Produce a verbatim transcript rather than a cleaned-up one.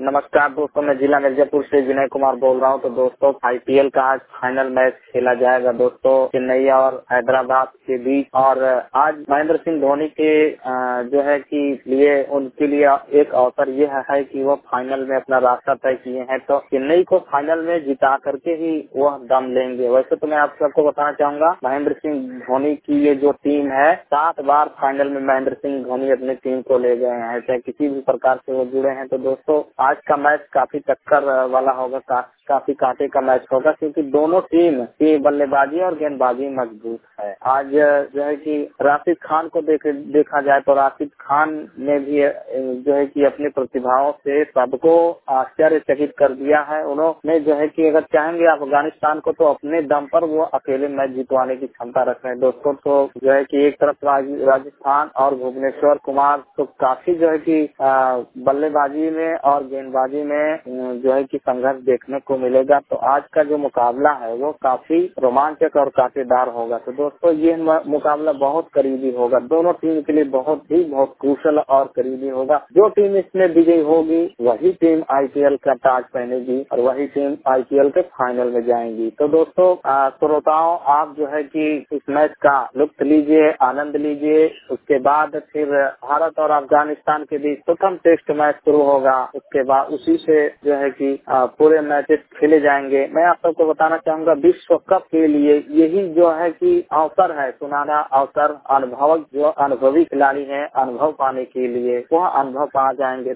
नमस्कार दोस्तों, मैं जिला मिर्जापुर से विनय कुमार बोल रहा हूं। तो दोस्तों, आईपीएल का आज फाइनल मैच खेला जाएगा दोस्तों, चेन्नई और हैदराबाद के बीच। और आज महेंद्र सिंह धोनी के जो है कि लिए उनके लिए एक अवसर ये है कि वो फाइनल में अपना रास्ता तय किए हैं। तो चेन्नई को फाइनल में जिता करके ही वह दम लेंगे। वैसे तो मैं आप सबको बताना चाहूंगा, महेंद्र सिंह धोनी की ये जो टीम है, सात बार फाइनल में महेंद्र सिंह धोनी अपनी टीम को ले गए हैं, चाहे किसी भी प्रकार से वो जुड़े हैं। तो दोस्तों, आज का मैच काफी टक्कर वाला होगा, का, काफी कांटे का मैच होगा, क्योंकि दोनों टीम की बल्लेबाजी और गेंदबाजी मजबूत है। आज जो है कि राशिद खान को देख, देखा जाए तो राशिद खान ने भी जो है कि अपनी प्रतिभाओं से सबको आश्चर्यचकित कर दिया है। उन्होंने जो है कि अगर चाहेंगे अफगानिस्तान को, तो अपने दम पर वो अकेले मैच जितवाने की क्षमता रख रहे हैं दोस्तों। तो जो है कि एक तरफ राजस्थान और भुवनेश्वर कुमार तो काफी जो है कि बल्लेबाजी में और गेंदबाजी में जो है कि संघर्ष देखने को मिलेगा। तो आज का जो मुकाबला है वो काफी रोमांचक और कांटेदार होगा। तो दोस्तों, ये मुकाबला बहुत करीबी होगा, दोनों टीम के लिए बहुत ही बहुत क्रूशल और करीबी होगा। जो टीम इसमें विजयी होगी वही टीम आईपीएल का ताज पहनेगी और वही टीम आईपीएल के फाइनल में जाएंगी। तो दोस्तों, श्रोताओं, आप जो है कि इस मैच का लुत्फ लीजिए, आनंद लीजिए। उसके बाद फिर भारत और अफगानिस्तान के बीच प्रथम टेस्ट मैच शुरू होगा। उसके बाद उसी से जो है कि पूरे मैचेस खेले जाएंगे। मैं आप सबको बताना चाहूंगा, विश्व कप के लिए यही जो है कि अवसर है, सुनहरा अवसर। अनुभव जो अनुभवी खिलाड़ी हैं, अनुभव पाने के लिए वह अनुभव पा जाएंगे।